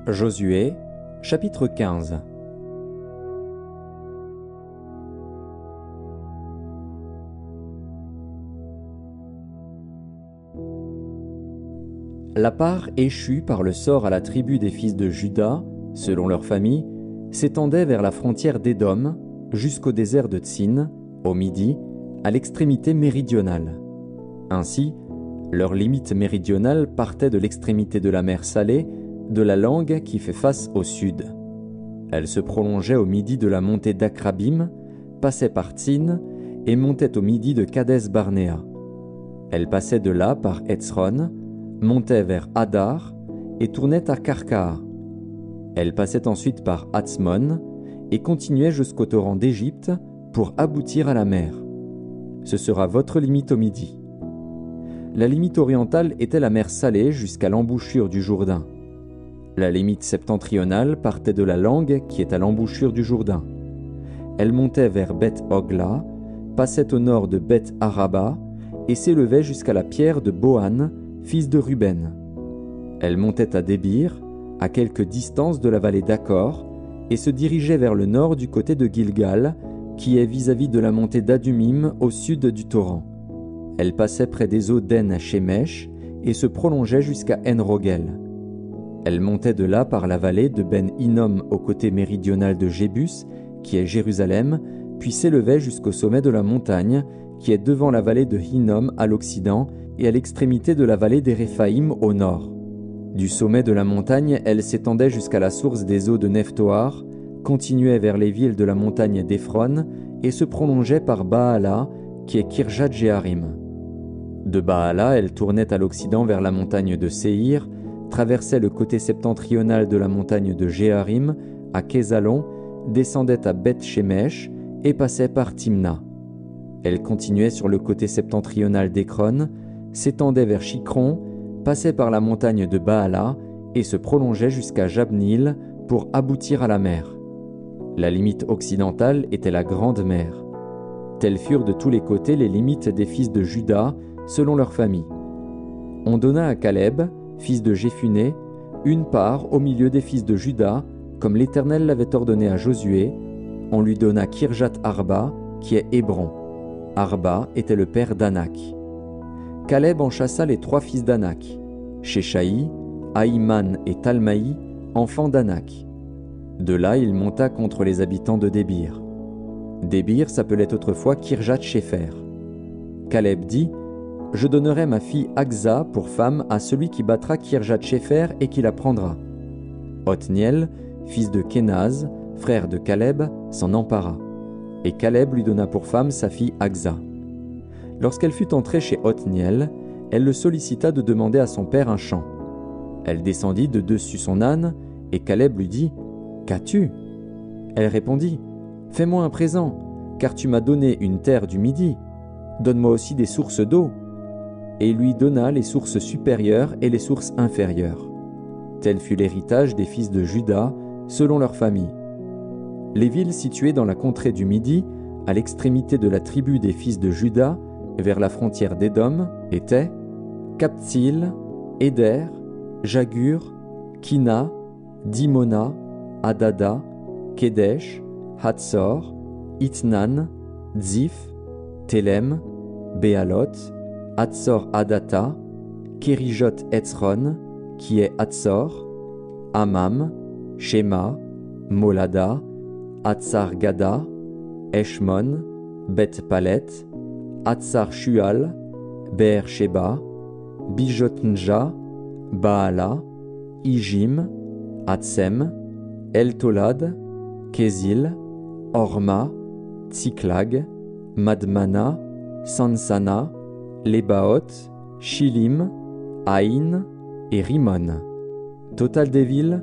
Josué, chapitre 15. La part échue par le sort à la tribu des fils de Juda, selon leur famille, s'étendait vers la frontière d'Édom, jusqu'au désert de Tsin, au midi, à l'extrémité méridionale. Ainsi, leur limite méridionale partait de l'extrémité de la mer Salée, de la langue qui fait face au sud. Elle se prolongeait au midi de la montée d'Akrabim, passait par Tsin et montait au midi de Kades Barnéa. Elle passait de là par Hetzron, montait vers Hadar et tournait à Karkaa. Elle passait ensuite par Hatzmon et continuait jusqu'au torrent d'Égypte pour aboutir à la mer. Ce sera votre limite au midi. La limite orientale était la mer Salée jusqu'à l'embouchure du Jourdain. La limite septentrionale partait de la langue qui est à l'embouchure du Jourdain. Elle montait vers Beth-Hogla, passait au nord de Beth-Araba et s'élevait jusqu'à la pierre de Bohan, fils de Ruben. Elle montait à Débir, à quelque distance de la vallée d'Accor, et se dirigeait vers le nord du côté de Gilgal, qui est vis-à-vis de la montée d'Adumim au sud du torrent. Elle passait près des eaux d'En-Shemesh et se prolongeait jusqu'à En-Rogel. Elle montait de là par la vallée de Ben-Hinnom au côté méridional de Jébus, qui est Jérusalem, puis s'élevait jusqu'au sommet de la montagne, qui est devant la vallée de Hinnom à l'occident et à l'extrémité de la vallée des Réphaïm au nord. Du sommet de la montagne, elle s'étendait jusqu'à la source des eaux de Nephtoar, continuait vers les villes de la montagne d'Ephron et se prolongeait par Baala, qui est Kirjat-Jéarim. De Baala, elle tournait à l'occident vers la montagne de Séhir, traversait le côté septentrional de la montagne de Jéarim, à Kézalon, descendait à Beth-Shemesh et passait par Timna. Elle continuait sur le côté septentrional d'Écron, s'étendait vers Chicron, passait par la montagne de Baala et se prolongeait jusqu'à Jabnil pour aboutir à la mer. La limite occidentale était la Grande Mer. Telles furent de tous les côtés les limites des fils de Juda, selon leur famille. On donna à Caleb, fils de Jéphuné, une part au milieu des fils de Juda, comme l'Éternel l'avait ordonné à Josué. On lui donna Kirjat-Arba, qui est Hébron. Arba était le père d'Anak. Caleb en chassa les 3 fils d'Anak, Sheshaï, Ahiman et Talmaï, enfants d'Anak. De là, il monta contre les habitants de Débir. Débir s'appelait autrefois Kirjat-Shépher. Caleb dit : « Je donnerai ma fille Aksa pour femme à celui qui battra Kirjat-Shépher et qui la prendra. » Othniel, fils de Kénaz, frère de Caleb, s'en empara. Et Caleb lui donna pour femme sa fille Aksa. Lorsqu'elle fut entrée chez Othniel, elle le sollicita de demander à son père un champ. Elle descendit de dessus son âne, et Caleb lui dit : « Qu'as-tu » Elle répondit : « Fais-moi un présent, car tu m'as donné une terre du Midi. Donne-moi aussi des sources d'eau. » Et il lui donna les sources supérieures et les sources inférieures. Tel fut l'héritage des fils de Juda, selon leur famille. Les villes situées dans la contrée du Midi, à l'extrémité de la tribu des fils de Juda, vers la frontière d'Édom, étaient Kaptsil, Éder, Jagur, Kina, Dimona, Adada, Kedesh, Hatzor, Itnan, Tzif, Telem, Béalot, Hatzor Adata, Kérijot Hetzron, qui est Hatzor, Amam, Shema, Molada, Hatzar Gada, Eshmon, Beth Palet, Hatzar Shual, Be'er Sheba, Bijotnja, Baala, Ijim, Hatsem, El-Tolad, Kézil, Orma, Tsiklag, Madmana, Sansana, Lebaot, Shilim, Aïn et Rimon. Total des villes,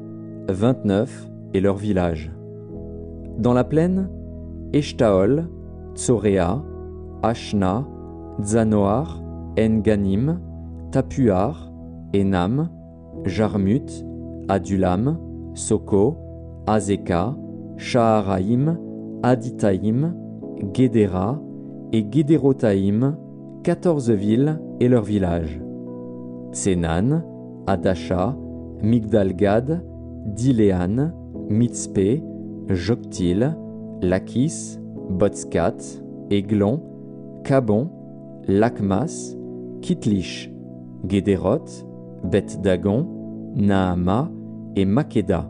29 et leurs villages. Dans la plaine, Eshtaol, Tsoréa, Ashna, Zanoar, En-Ganim, Tapuar, Enam, Jarmut, Adulam, Soko, Azeka, Shaharaïm, Aditaïm, Guédéra et Guédérotaïm, 14 villes et leurs villages. Tsenan, Adasha, Migdal-Gad, Diléan, Mitzpé, Joktil, Lachis, Botskat, Églon, Cabon, Lakmas, Kitlish, Guédéroth, Beth-Dagon, Naama et Makeda.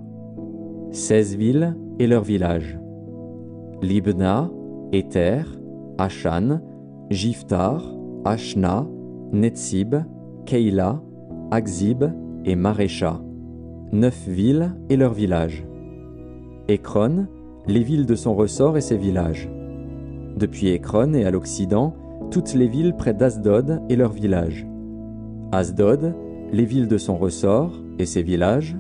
16 villes et leurs villages. Libna, Éther, Ashan, Jiftar, Ashna, Netzib, Keila, Akzib et Marécha. 9 villes et leurs villages. Écron, les villes de son ressort et ses villages. Depuis Écron et à l'occident, toutes les villes près d'Asdod et leurs villages. Asdod, les villes de son ressort et ses villages.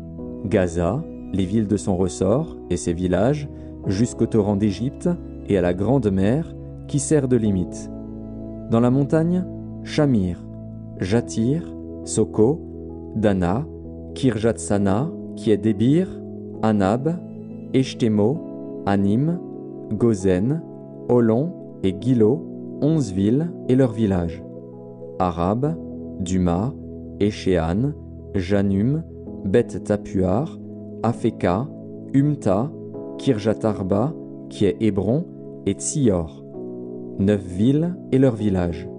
Gaza, les villes de son ressort et ses villages, jusqu'au torrent d'Égypte et à la grande mer qui sert de limite. Dans la montagne, Shamir, Jatir, Soko, Dana, Kirjatsana, qui est Débir, Anab, Eshtemo, Anim, Gozen, Olon et Gilo, 11 villes et leurs villages. Arab, Duma, Échéan, Janum, Beth Tapuar, Afeka, Umta, Kirjatarba, qui est Hébron, et Tsior. 9 villes et leurs villages.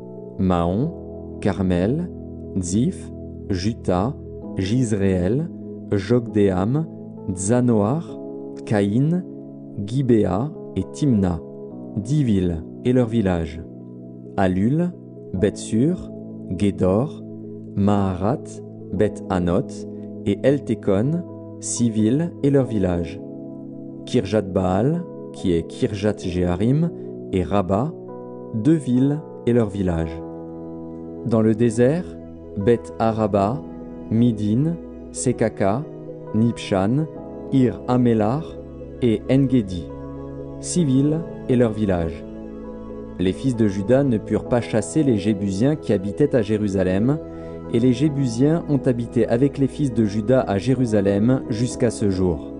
Maon, Carmel, Ziph, Juta, Jizréel, Jokdeam, Zanoar, Caïn, Gibéa et Timna. 10 villes et leurs villages. Alul, Beth-Sur, Gédor, Maharat, Beth-Anot et Eltekon, 6 villes et leurs villages. Kirjat-Baal, qui est Kirjat-Jéharim, et Rabat, 2 villes et leurs villages. Dans le désert, Beth-Araba, Midin, Sekaka, Nibshan, Ir Amélar et Engedi, 6 villes et leurs villages. Les fils de Juda ne purent pas chasser les Jébusiens qui habitaient à Jérusalem, et les Jébusiens ont habité avec les fils de Juda à Jérusalem jusqu'à ce jour.